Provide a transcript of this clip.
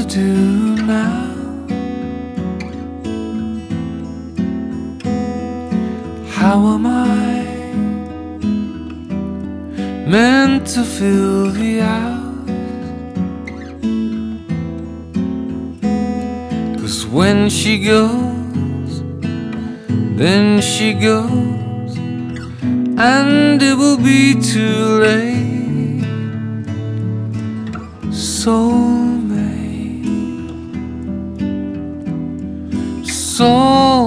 do now? How am I meant to fill the hours? 'Cause when she goes, then she goes, and it will be too late. Soulmate, soulmate.